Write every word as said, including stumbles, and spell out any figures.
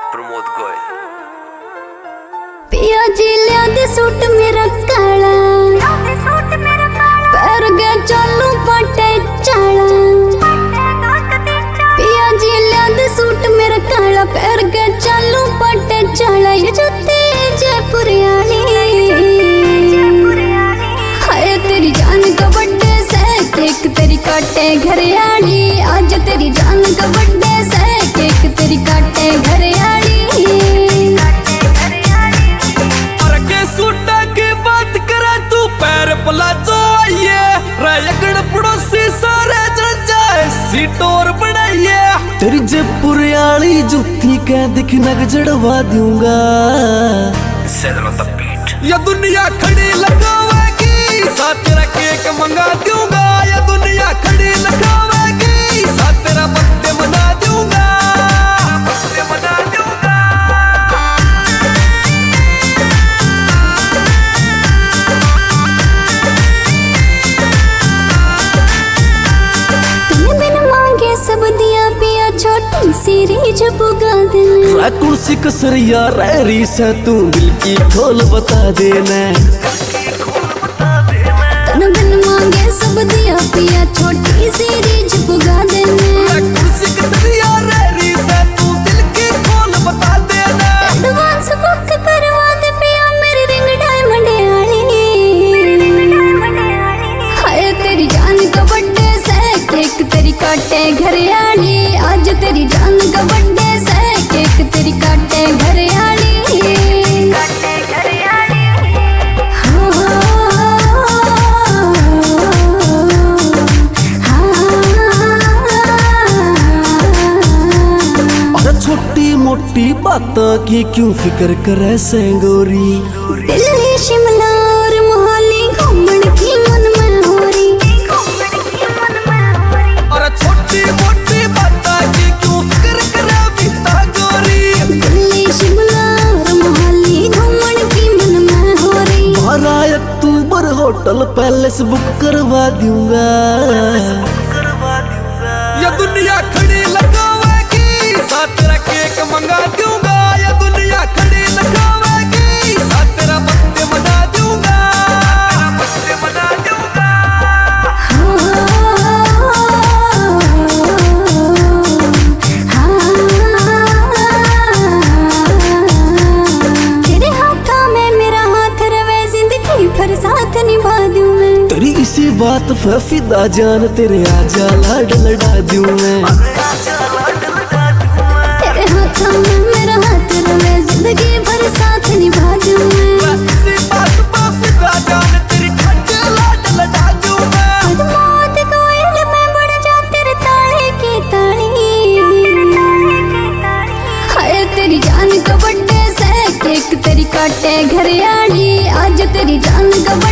प्रमोद गोयल। पिया जी लिया दे सूट मेरा काला, पैर गया चालू पटे चाला। पिया जी लिया दे सूट मेरा काला, पैर गया चालू पटे चाला। ये जुत्ती जयपुर वाली, हाय तेरी जान का बर्थडे से केक तेरी काटे घर आली। आज तेरी जान का बर्थडे से केक तेरी काटे घर आली। पड़ोसी सारे जन जाए सीटोर बनाइए। तेरी जयपुर वाली जुत्ती कह दिख नग जड़वा दूंगा। या दुनिया खड़ी लगावेगी साथ तेरा केक मंगा दूंगा। या दुनिया खड़ी लगावेगी साथ तेरा बर्थडे मना दूंगा, बर्थडे मना दूंगा। सब दिया पिया छोटी सी रीझ पुगा देना। कुर्सी कसरिया रैरी से तू दिल की खोल बता देना। तन बिन मांगे सब दिया पिया छोटी सी रीझ पुगा देना। कुर्सी कसरिया रैरी से तू दिल की खोल बता देना। एडवांस बुक करवा दे पिया मेरी रिंग डायमंड वाली। हाय तेरी जान का बर्थडे से केक तेरी काटे घर आली। आज तेरी जान का बर्थडे से केक तेरी काटे घर आली, काटे घर आली। हाँ अरे छोटी मोटी बातों की क्यों फिक्र करे सेंगोरी। दिल्ली शिमला और मोहाली घूमने की मन में हो रही। और छोटी मोटी बातों की क्यों फिक्र करे बीता गोरी। दिल्ली शिमला और मोहाली घूमने की मन में हो रही। बारह अक्टूबर होटल पैलेस बुक करवा दूंगा। या दुनिया खड़ी लगावेगी साथ तेरा केक मंगा दूंगा। या दुनिया खड़ी लगावेगी साथ तेरा बर्थडे मना दूंगा, बर्थडे मना दूंगा। तेरे हाथों में मेरा हाथ रवे जिंदगी भर साथ निभा दूं मैं। तेरी इसी बात पे फिदा जान तेरे आजा लाड लड़ा दूं मैं। तेरे हाथों में मेरा हाथ रवे जिंदगी भर साथ निभा दूं मैं। इसी बात पे फिदा जान तेरी ठंड लाड लड़ा दूं मैं। मौत कोयल में बढ़ जा तेरे ताले की ताली। हाय तेरी जान का बर्थडे से केक तेरी काटे घर आली। आज तेरी जान का